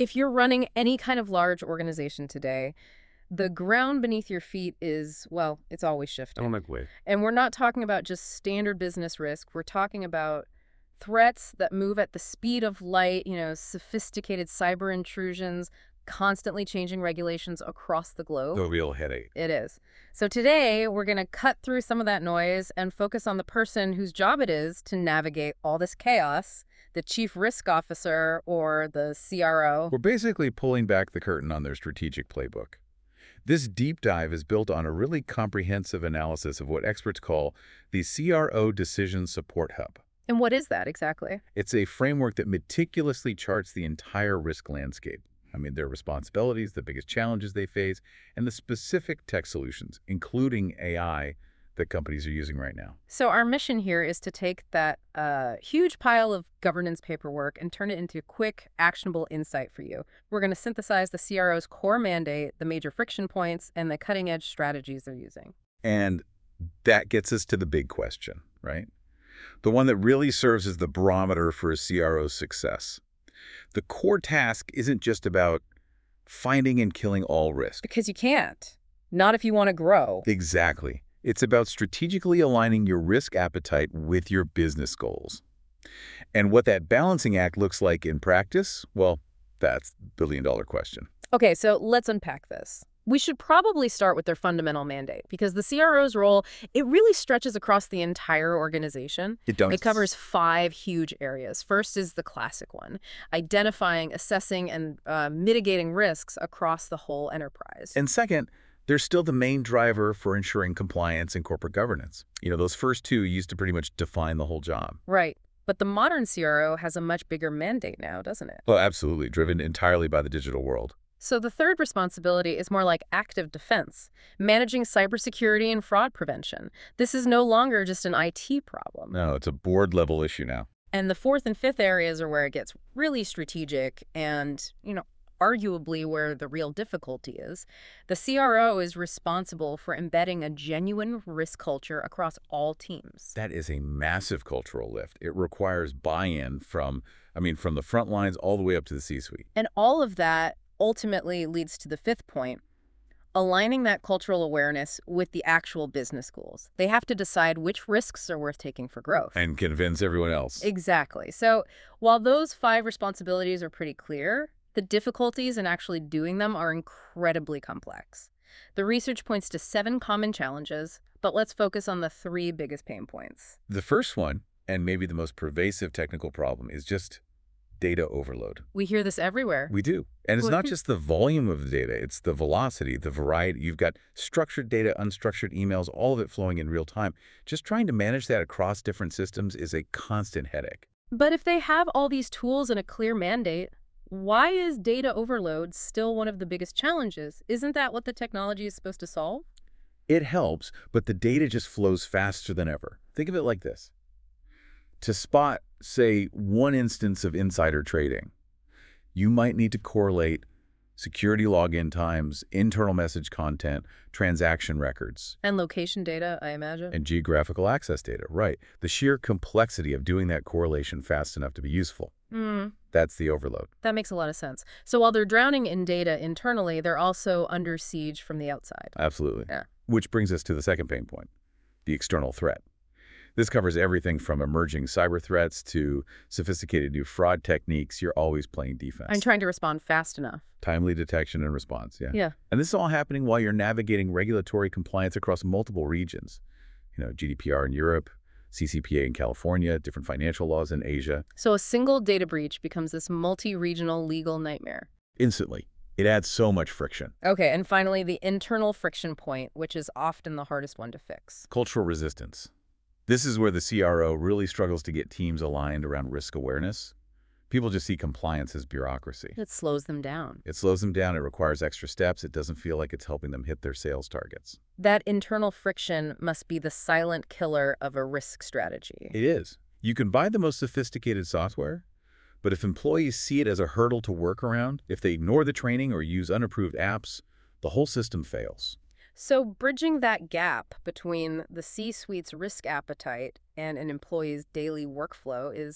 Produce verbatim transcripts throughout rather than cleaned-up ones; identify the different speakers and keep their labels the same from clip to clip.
Speaker 1: If you're running any kind of large organization today, the ground beneath your feet is, well, it's always
Speaker 2: Oh,
Speaker 1: shifting.
Speaker 2: make way.
Speaker 1: And we're not talking about just standard business risk. We're talking about threats that move at the speed of light, you know, sophisticated cyber intrusions, constantly changing regulations across the globe.
Speaker 2: The real headache.
Speaker 1: It is. So today, we're going to cut through some of that noise and focus on the person whose job it is to navigate all this chaos, the chief risk officer or the C R O.
Speaker 3: We're basically pulling back the curtain on their strategic playbook. This deep dive is built on a really comprehensive analysis of what experts call the C R O Decision Support Hub.
Speaker 1: And what is that exactly?
Speaker 3: It's a framework that meticulously charts the entire risk landscape. I mean, their responsibilities, the biggest challenges they face, and the specific tech solutions, including A I, that companies are using right now.
Speaker 1: So our mission here is to take that uh, huge pile of governance paperwork and turn it into quick, actionable insight for you. We're going to synthesize the C R O's core mandate, the major friction points, and the cutting-edge strategies they're using.
Speaker 3: And that gets us to the big question, right? The one that really serves as the barometer for a C R O's success. The core task isn't just about finding and killing all risk.
Speaker 1: Because you can't. Not if you want to grow.
Speaker 3: Exactly. It's about strategically aligning your risk appetite with your business goals. And what that balancing act looks like in practice, well, that's the billion-dollar question.
Speaker 1: Okay, so let's unpack this. We should probably start with their fundamental mandate, because the C R O's role, it really stretches across the entire organization.
Speaker 3: It does.
Speaker 1: It covers five huge areas. First is the classic one, identifying, assessing, and uh, mitigating risks across the whole enterprise.
Speaker 3: And second, they're still the main driver for ensuring compliance and corporate governance. You know, those first two used to pretty much define the whole job.
Speaker 1: Right. But the modern C R O has a much bigger mandate now, doesn't it?
Speaker 3: Well, absolutely, driven entirely by the digital world.
Speaker 1: So the third responsibility is more like active defense, managing cybersecurity and fraud prevention. This is no longer just an I T problem.
Speaker 3: No, it's a board-level issue now.
Speaker 1: And the fourth and fifth areas are where it gets really strategic and, you know, arguably where the real difficulty is. The C R O is responsible for embedding a genuine risk culture across all teams.
Speaker 3: That is a massive cultural lift. It requires buy-in from, I mean, from the front lines all the way up to the C-suite.
Speaker 1: And all of that ultimately leads to the fifth point, aligning that cultural awareness with the actual business goals. They have to decide which risks are worth taking for growth.
Speaker 3: And convince everyone else.
Speaker 1: Exactly. So while those five responsibilities are pretty clear, the difficulties in actually doing them are incredibly complex. The research points to seven common challenges, but let's focus on the three biggest pain points.
Speaker 3: The first one, and maybe the most pervasive technical problem, is just data overload.
Speaker 1: We hear this everywhere.
Speaker 3: We do. And it's not just the volume of the data, it's the velocity, the variety. You've got structured data, unstructured emails, all of it flowing in real time. Just trying to manage that across different systems is a constant headache.
Speaker 1: But if they have all these tools and a clear mandate, why is data overload still one of the biggest challenges? Isn't that what the technology is supposed to solve?
Speaker 3: It helps, but the data just flows faster than ever. Think of it like this. To spot, say, one instance of insider trading, you might need to correlate security login times, internal message content, transaction records.
Speaker 1: And location data, I imagine.
Speaker 3: And geographical access data, right. The sheer complexity of doing that correlation fast enough to be useful.
Speaker 1: Mm.
Speaker 3: That's the overload.
Speaker 1: That makes a lot of sense. So while they're drowning in data internally, they're also under siege from the outside.
Speaker 3: Absolutely.
Speaker 1: Yeah.
Speaker 3: Which brings us to the second pain point, the external threat. This covers everything from emerging cyber threats to sophisticated new fraud techniques. You're always playing defense.
Speaker 1: I'm trying to respond fast enough.
Speaker 3: Timely detection and response, yeah.
Speaker 1: Yeah.
Speaker 3: And this is all happening while you're navigating regulatory compliance across multiple regions. You know, G D P R in Europe, C C P A in California, different financial laws in Asia.
Speaker 1: So a single data breach becomes this multi-regional legal nightmare.
Speaker 3: Instantly. It adds so much friction.
Speaker 1: Okay, and finally, the internal friction point, which is often the hardest one to fix.
Speaker 3: Cultural resistance. This is where the C R O really struggles to get teams aligned around risk awareness. People just see compliance as bureaucracy.
Speaker 1: It slows them down.
Speaker 3: It slows them down. It requires extra steps. It doesn't feel like it's helping them hit their sales targets.
Speaker 1: That internal friction must be the silent killer of a risk strategy.
Speaker 3: It is. You can buy the most sophisticated software, but if employees see it as a hurdle to work around, if they ignore the training or use unapproved apps, the whole system fails.
Speaker 1: So bridging that gap between the C-suite's risk appetite and an employee's daily workflow is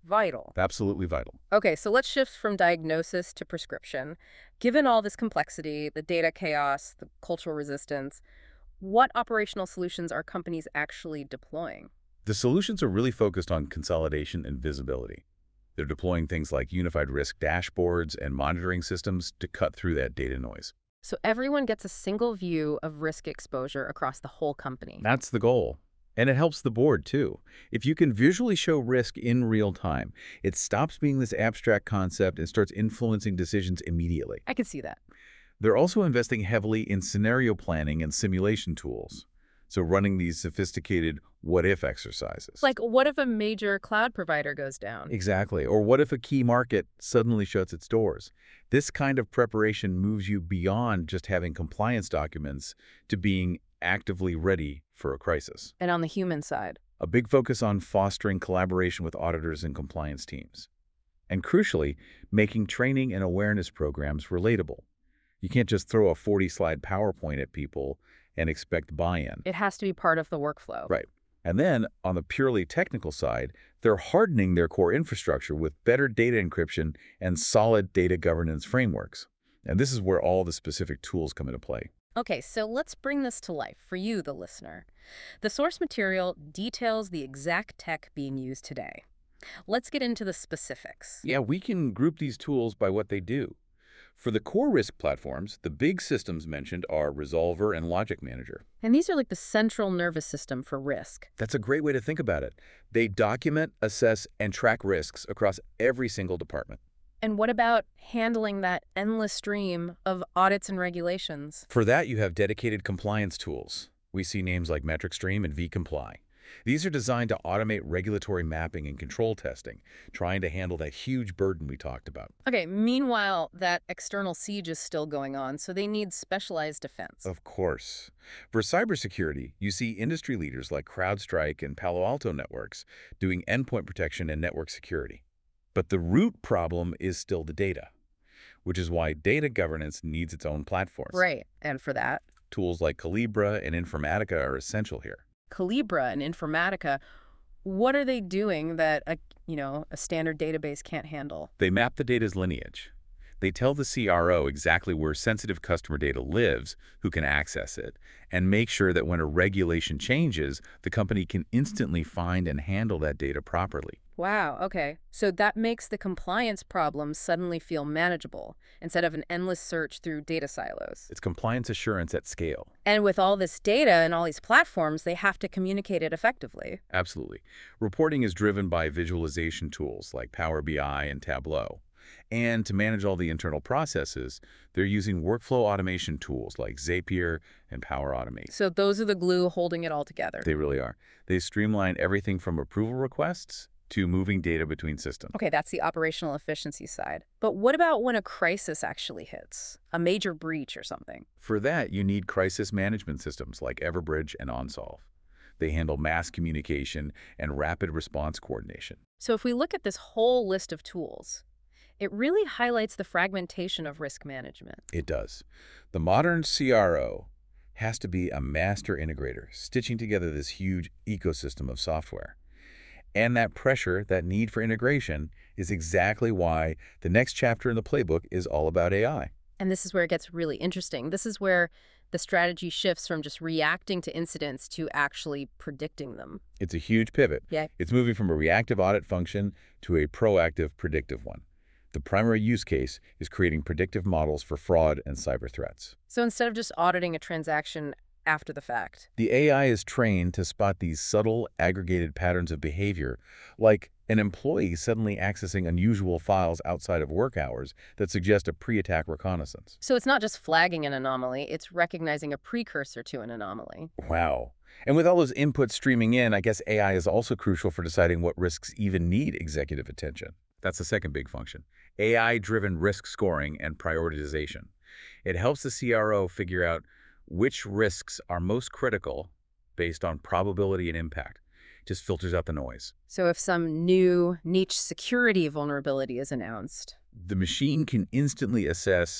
Speaker 1: Vital.
Speaker 3: Absolutely vital.
Speaker 1: Okay, so let's shift from diagnosis to prescription. Given all this complexity, the data chaos, the cultural resistance, what operational solutions are companies actually deploying?
Speaker 3: The solutions are really focused on consolidation and visibility. They're deploying things like unified risk dashboards and monitoring systems to cut through that data noise.
Speaker 1: So everyone gets a single view of risk exposure across the whole company.
Speaker 3: That's the goal. And it helps the board, too. If you can visually show risk in real time, it stops being this abstract concept and starts influencing decisions immediately.
Speaker 1: I could see that.
Speaker 3: They're also investing heavily in scenario planning and simulation tools. So running these sophisticated what-if exercises.
Speaker 1: Like, what if a major cloud provider goes down?
Speaker 3: Exactly. Or what if a key market suddenly shuts its doors? This kind of preparation moves you beyond just having compliance documents to being actively ready for a crisis.
Speaker 1: And on the human side?
Speaker 3: A big focus on fostering collaboration with auditors and compliance teams. And crucially, making training and awareness programs relatable. You can't just throw a forty-slide PowerPoint at people and expect buy-in.
Speaker 1: It has to be part of the workflow.
Speaker 3: Right. And then, on the purely technical side, they're hardening their core infrastructure with better data encryption and solid data governance frameworks. And this is where all the specific tools come into play.
Speaker 1: Okay, so let's bring this to life for you, the listener. The source material details the exact tech being used today. Let's get into the specifics.
Speaker 3: Yeah, we can group these tools by what they do. For the core risk platforms, the big systems mentioned are Resolver and Logic Manager.
Speaker 1: And these are like the central nervous system for risk.
Speaker 3: That's a great way to think about it. They document, assess, and track risks across every single department.
Speaker 1: And what about handling that endless stream of audits and regulations?
Speaker 3: For that, you have dedicated compliance tools. We see names like MetricStream and vComply. These are designed to automate regulatory mapping and control testing, trying to handle that huge burden we talked about.
Speaker 1: Okay, meanwhile, that external siege is still going on, so they need specialized defense.
Speaker 3: Of course. For cybersecurity, you see industry leaders like CrowdStrike and Palo Alto Networks doing endpoint protection and network security. But the root problem is still the data, which is why data governance needs its own platforms.
Speaker 1: Right, and for that?
Speaker 3: Tools like Calibra and Informatica are essential here.
Speaker 1: Calibra and Informatica, what are they doing that a, you know, a standard database can't handle?
Speaker 3: They map the data's lineage. They tell the C R O exactly where sensitive customer data lives, who can access it, and make sure that when a regulation changes, the company can instantly find and handle that data properly.
Speaker 1: Wow, okay. So that makes the compliance problem suddenly feel manageable instead of an endless search through data silos.
Speaker 3: It's compliance assurance at scale.
Speaker 1: And with all this data and all these platforms, they have to communicate it effectively.
Speaker 3: Absolutely. Reporting is driven by visualization tools like Power B I and Tableau. And to manage all the internal processes, they're using workflow automation tools like Zapier and Power Automate.
Speaker 1: So those are the glue holding it all together.
Speaker 3: They really are. They streamline everything from approval requests to moving data between systems.
Speaker 1: Okay, that's the operational efficiency side. But what about when a crisis actually hits? A major breach or something?
Speaker 3: For that, you need crisis management systems like Everbridge and OnSolve. They handle mass communication and rapid response coordination.
Speaker 1: So if we look at this whole list of tools, it really highlights the fragmentation of risk management.
Speaker 3: It does. The modern C R O has to be a master integrator, stitching together this huge ecosystem of software. And that pressure, that need for integration, is exactly why the next chapter in the playbook is all about A I.
Speaker 1: And this is where it gets really interesting. This is where the strategy shifts from just reacting to incidents to actually predicting them.
Speaker 3: It's a huge pivot.
Speaker 1: Yeah.
Speaker 3: It's moving from a reactive audit function to a proactive predictive one. The primary use case is creating predictive models for fraud and cyber threats.
Speaker 1: So instead of just auditing a transaction after the fact,
Speaker 3: the A I is trained to spot these subtle, aggregated patterns of behavior, like an employee suddenly accessing unusual files outside of work hours that suggest a pre-attack reconnaissance.
Speaker 1: So it's not just flagging an anomaly, it's recognizing a precursor to an anomaly.
Speaker 3: Wow. And with all those inputs streaming in, I guess A I is also crucial for deciding what risks even need executive attention. That's the second big function. A I-driven risk scoring and prioritization. It helps the C R O figure out which risks are most critical based on probability and impact. Just filters out the noise.
Speaker 1: So if some new niche security vulnerability is announced,
Speaker 3: the machine can instantly assess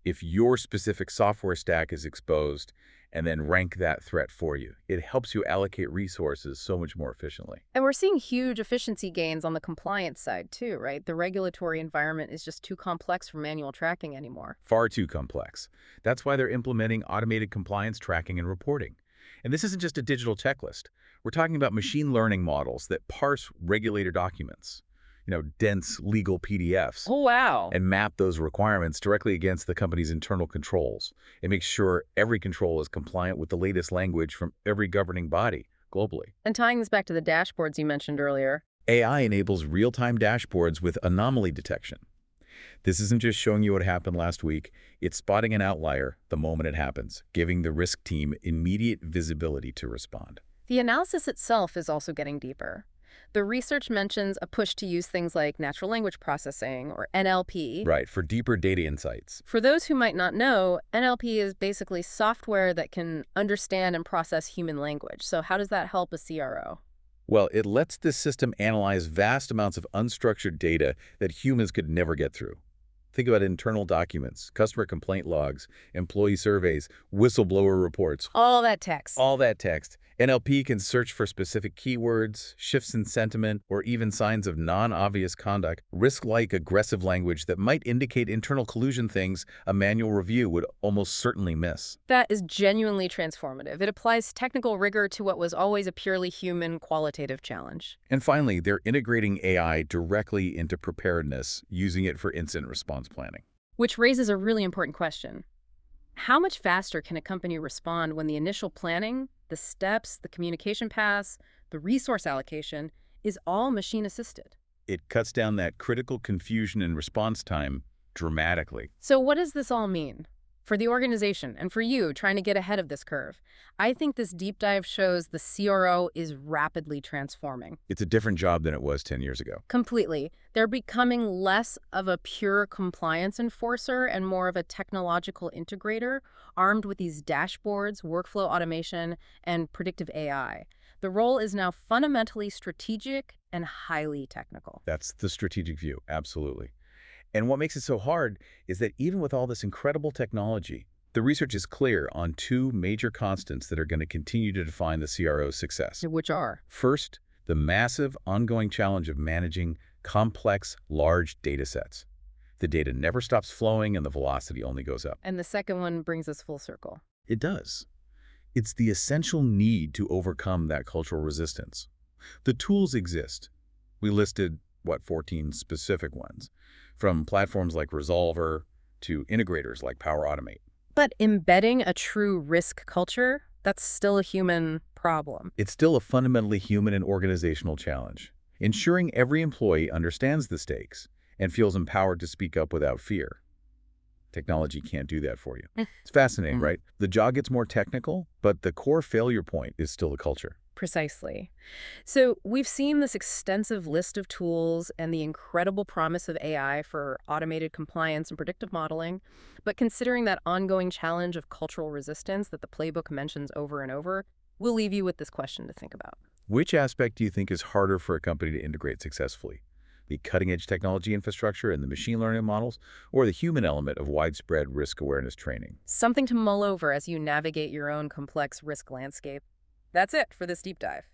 Speaker 3: if your specific software stack is exposed, and then rank that threat for you. It helps you allocate resources so much more efficiently.
Speaker 1: And we're seeing huge efficiency gains on the compliance side too, right? The regulatory environment is just too complex for manual tracking anymore.
Speaker 3: Far too complex. That's why they're implementing automated compliance tracking and reporting. And this isn't just a digital checklist. We're talking about machine learning models that parse regulator documents, you know, dense legal P D Fs,
Speaker 1: Oh, wow.
Speaker 3: and map those requirements directly against the company's internal controls. It makes sure every control is compliant with the latest language from every governing body globally.
Speaker 1: And tying this back to the dashboards you mentioned earlier,
Speaker 3: A I enables real-time dashboards with anomaly detection. This isn't just showing you what happened last week, it's spotting an outlier the moment it happens, giving the risk team immediate visibility to respond.
Speaker 1: the analysis itself is also getting deeper. The research mentions a push to use things like natural language processing, or N L P.
Speaker 3: Right, for deeper data insights.
Speaker 1: For those who might not know, N L P is basically software that can understand and process human language. So how does that help a C R O?
Speaker 3: Well, it lets this system analyze vast amounts of unstructured data that humans could never get through. Think about internal documents, customer complaint logs, employee surveys, whistleblower reports,
Speaker 1: All that text.
Speaker 3: all that text. N L P can search for specific keywords, shifts in sentiment, or even signs of non-obvious conduct, risk-like aggressive language that might indicate internal collusion, things a manual review would almost certainly miss.
Speaker 1: That is genuinely transformative. It applies technical rigor to what was always a purely human qualitative challenge.
Speaker 3: And finally, they're integrating A I directly into preparedness, using it for incident response planning.
Speaker 1: Which raises a really important question. How much faster can a company respond when the initial planning, the steps, the communication paths, the resource allocation is all machine-assisted?
Speaker 3: It cuts down that critical confusion and response time dramatically.
Speaker 1: So what does this all mean? For the organization and for you trying to get ahead of this curve, I think this deep dive shows the C R O is rapidly transforming.
Speaker 3: It's a different job than it was ten years ago.
Speaker 1: Completely. They're becoming less of a pure compliance enforcer and more of a technological integrator, armed with these dashboards, workflow automation, and predictive A I. The role is now fundamentally strategic and highly technical.
Speaker 3: That's the strategic view, absolutely. And what makes it so hard is that even with all this incredible technology, the research is clear on two major constants that are going to continue to define the C R O's success.
Speaker 1: Which are?
Speaker 3: First, the massive ongoing challenge of managing complex, large data sets. The data never stops flowing and the velocity only goes up.
Speaker 1: And the second one brings us full circle.
Speaker 3: It does. It's the essential need to overcome that cultural resistance. The tools exist. We listed, what, fourteen specific ones, from platforms like Resolver to integrators like Power Automate.
Speaker 1: But embedding a true risk culture, that's still a human problem.
Speaker 3: It's still a fundamentally human and organizational challenge. Ensuring every employee understands the stakes and feels empowered to speak up without fear. Technology can't do that for you. It's fascinating, right? The job gets more technical, but the core failure point is still the culture.
Speaker 1: Precisely. So we've seen this extensive list of tools and the incredible promise of A I for automated compliance and predictive modeling. But considering that ongoing challenge of cultural resistance that the playbook mentions over and over, we'll leave you with this question to think about.
Speaker 3: Which aspect do you think is harder for a company to integrate successfully? The cutting-edge technology infrastructure and the machine learning models, or the human element of widespread risk awareness training?
Speaker 1: Something to mull over as you navigate your own complex risk landscape. That's it for this deep dive.